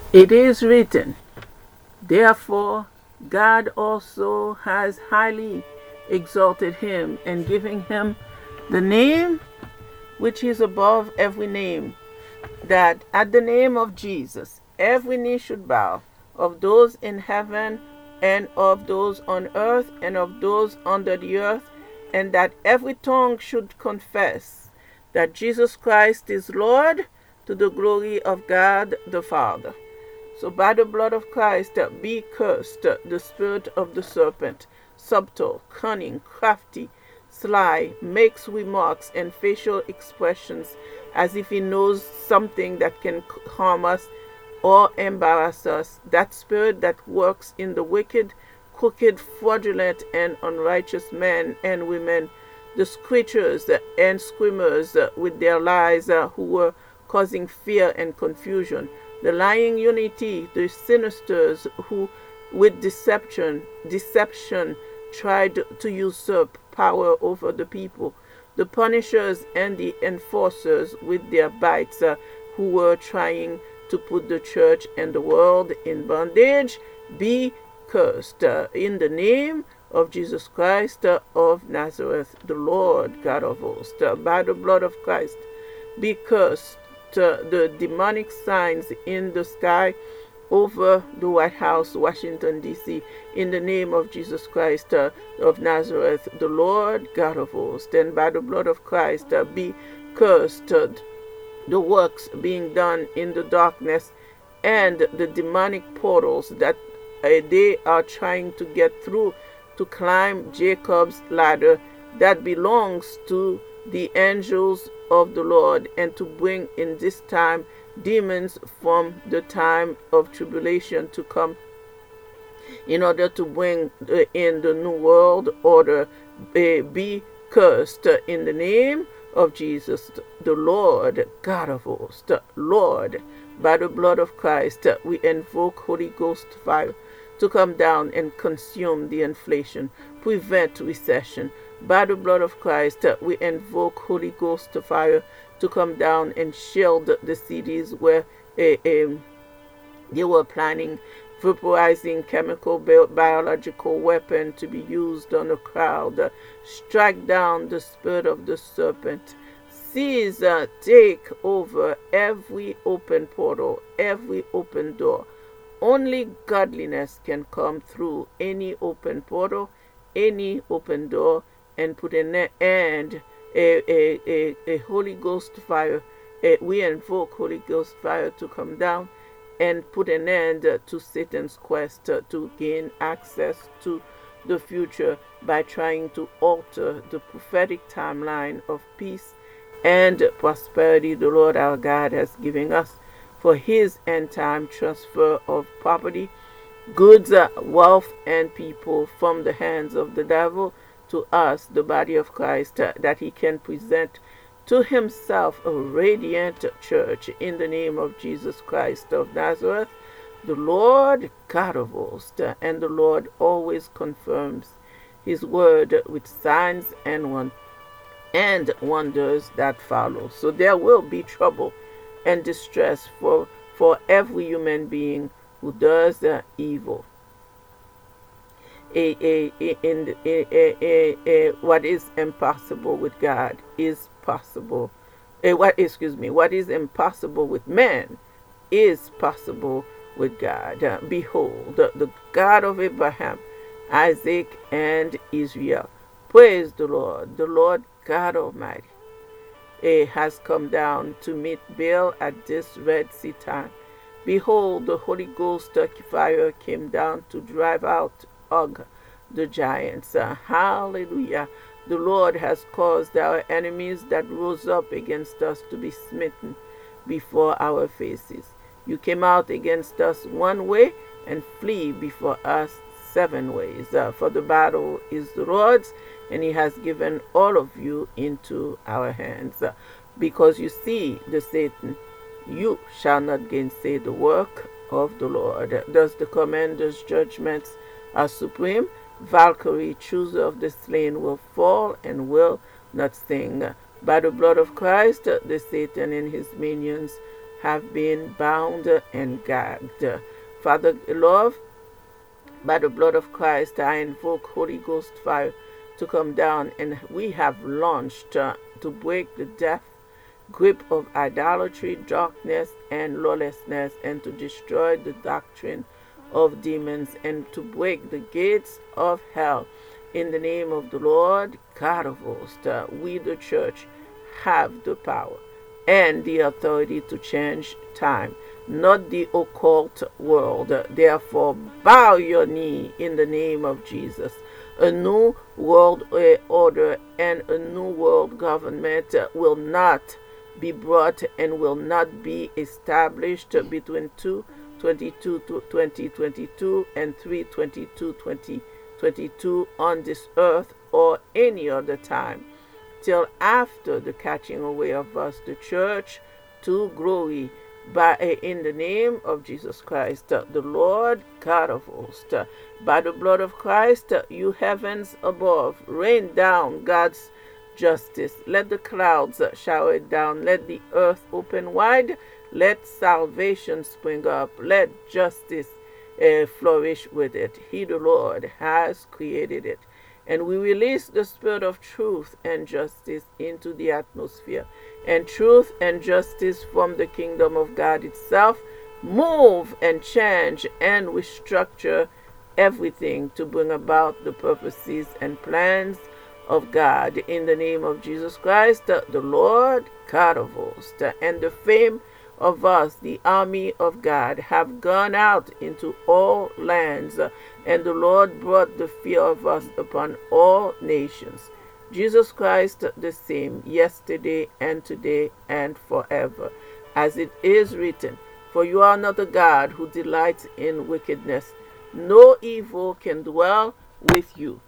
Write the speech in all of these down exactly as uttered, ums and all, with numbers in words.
It is written, therefore God also has highly exalted him and given him the name which is above every name, that at the name of Jesus every knee should bow, of those in heaven and of those on earth and of those under the earth, and that every tongue should confess that Jesus Christ is Lord, to the glory of God the Father. So by the blood of Christ be cursed the spirit of the serpent, subtle, cunning, crafty, sly, makes remarks and facial expressions as if he knows something that can harm us or embarrass us. That spirit that works in the wicked, crooked, fraudulent, and unrighteous men and women, the screechers and screamers with their lies, who were causing fear and confusion, the lying unity, the sinisters who with deception deception tried to usurp power over the people, the punishers and the enforcers with their bites, uh, who were trying to put the church and the world in bondage, be cursed uh, in the name of Jesus Christ uh, of Nazareth, the Lord God of hosts. Uh, by the blood of Christ be cursed uh, the demonic signs in the sky over the White House, Washington, D C, in the name of Jesus Christ uh, of Nazareth, the Lord God of hosts. And by the blood of Christ uh, be cursed uh, the works being done in the darkness and the demonic portals that uh, they are trying to get through to climb Jacob's ladder that belongs to the angels of the Lord, and to bring in this time demons from the time of tribulation to come, in order to bring uh, in the new world order. Uh, be cursed uh, in the name of Jesus, the Lord God of hosts. Lord, by the blood of Christ, uh, we invoke Holy Ghost fire to come down and consume the inflation, prevent recession. By the blood of Christ, uh, we invoke Holy Ghost fire to come down and shield the cities where uh, um, they were planning vaporizing chemical biological weapon to be used on a crowd. Uh, strike down the spirit of the serpent. Seize, uh, take over every open portal, every open door. Only godliness can come through any open portal, any open door, and put an end. A, a, a, a Holy Ghost fire. A, we invoke Holy Ghost fire to come down and put an end to Satan's quest to gain access to the future by trying to alter the prophetic timeline of peace and prosperity the Lord our God has given us for his end time transfer of property, goods, wealth, and people from the hands of the devil to us, the body of Christ, that he can present to himself a radiant church in the name of Jesus Christ of Nazareth, the Lord God of hosts. And the Lord always confirms his word with signs and one and wonders that follow. So there will be trouble and distress for for every human being who does uh, evil. A, a, a, in, a, a, a, what is impossible with God is possible. A, what excuse me, what is impossible with man is possible with God. Uh, behold, the, the God of Abraham, Isaac, and Israel. Praise the Lord, the Lord God Almighty. It has come down to meet Baal at this Red Sea time. Behold, the Holy Ghost fire came down to drive out Og, the giants. Uh, hallelujah. The Lord has caused our enemies that rose up against us to be smitten before our faces. You came out against us one way and flee before us seven ways. Uh, for the battle is the Lord's, and he has given all of you into our hands. Uh, because you see the Satan, you shall not gainsay the work of the Lord. Thus the commander's judgments are supreme. Valkyrie, chooser of the slain, will fall and will not sing. By the blood of Christ, the Satan and his minions have been bound and gagged. Father, love, by the blood of Christ, I invoke Holy Ghost fire to come down, and we have launched uh, to break the death grip of idolatry, darkness, and lawlessness, and to destroy the doctrine of demons, and to break the gates of hell. In the name of the Lord God of hosts, uh, we, the church, have the power and the authority to change time, not the occult world. Therefore, bow your knee in the name of Jesus. A new world order and a new world government will not be brought and will not be established between two twenty-two to twenty twenty-two and three twenty-two twenty twenty-two on this earth or any other time, till after the catching away of us, the church, to glory, by in the name of Jesus Christ, the Lord God of hosts. By the blood of Christ, you heavens above, rain down God's justice. Let the clouds shower it down. Let the earth open wide. Let salvation spring up. Let justice uh, flourish with it. He, the Lord, has created it. And we release the spirit of truth and justice into the atmosphere. And truth and justice from the kingdom of God itself move and change and restructure everything to bring about the purposes and plans of God. In the name of Jesus Christ, the Lord God of hosts, and the fame of us, the army of God, have gone out into all lands, and the Lord brought the fear of us upon all nations. Jesus Christ the same, yesterday and today and forever. As it is written, for you are not a God who delights in wickedness. No evil can dwell with you.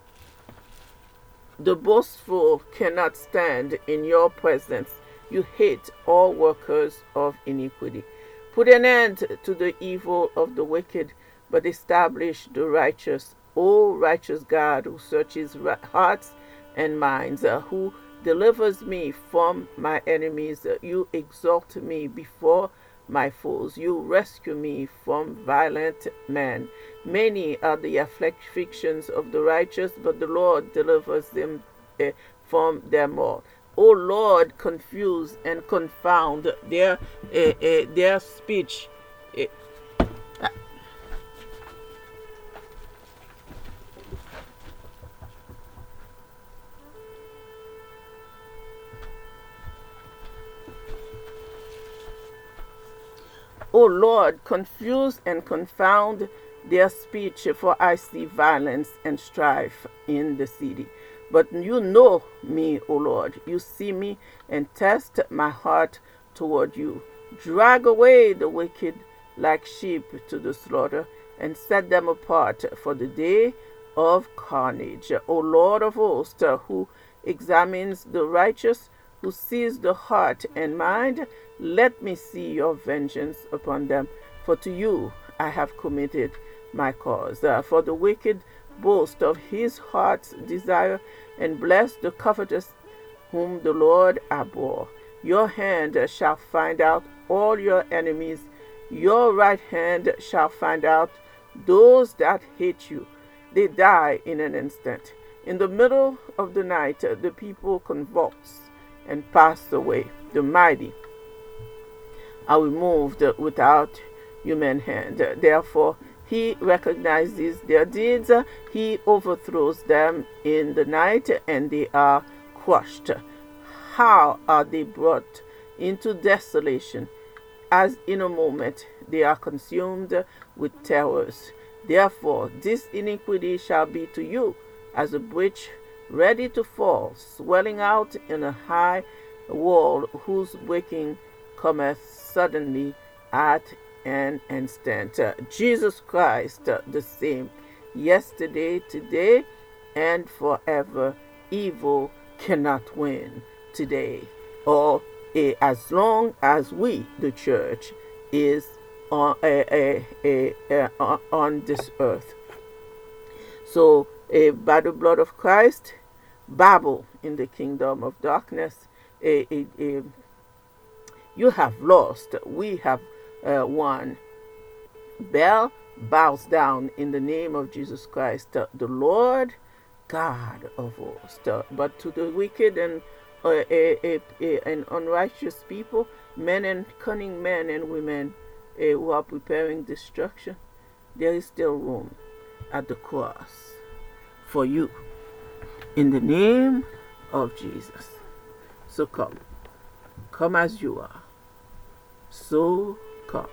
The boastful cannot stand in your presence. You hate all workers of iniquity. Put an end to the evil of the wicked, but establish the righteous. O righteous God, who searches hearts and minds, uh, who delivers me from my enemies, uh, you exalt me before my foes. You rescue me from violent men. Many are the afflictions of the righteous, but the Lord delivers them uh, from them all. O Lord, confuse and confound their uh, uh, their speech. Uh, O Lord, confuse and confound their speech, for I see violence and strife in the city. But you know me, O Lord. You see me and test my heart toward you. Drag away the wicked like sheep to the slaughter, and set them apart for the day of carnage. O Lord of hosts, who examines the righteous, who sees the heart and mind, let me see your vengeance upon them. For to you I have committed my cause. Uh, for the wicked boast of his heart's desire, and bless the covetous whom the Lord abhor. Your hand shall find out all your enemies. Your right hand shall find out those that hate you. They die in an instant. In the middle of the night, the people convulse and pass away. The mighty are removed without human hand. Therefore, he recognizes their deeds. He overthrows them in the night, and they are crushed. How are they brought into desolation? As in a moment they are consumed with terrors. Therefore, this iniquity shall be to you as a breach ready to fall, swelling out in a high wall, whose breaking cometh suddenly at an instant. Uh, Jesus Christ, uh, the same, yesterday, today, and forever. Evil cannot win today, or uh, as long as we, the church, is on, uh, uh, uh, uh, on this earth. So, uh, by the blood of Christ, Babel in the kingdom of darkness, uh, uh, uh, You have lost. We have uh, won. Bel bows down in the name of Jesus Christ, uh, the Lord God of hosts. Uh, but to the wicked and uh, a, a, a, and unrighteous people, men and cunning men and women uh, who are preparing destruction, there is still room at the cross for you. In the name of Jesus. So come. Come as you are. So come.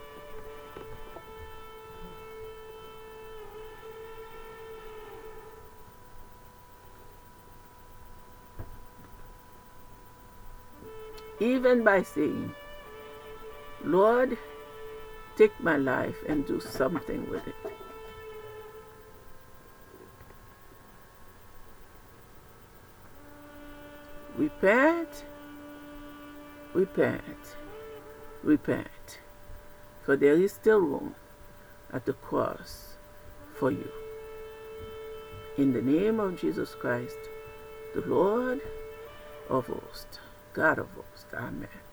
Even by saying, Lord, take my life and do something with it. Repent, repent, repent, for there is still room at the cross for you. In the name of Jesus Christ, the Lord of hosts, God of hosts. Amen.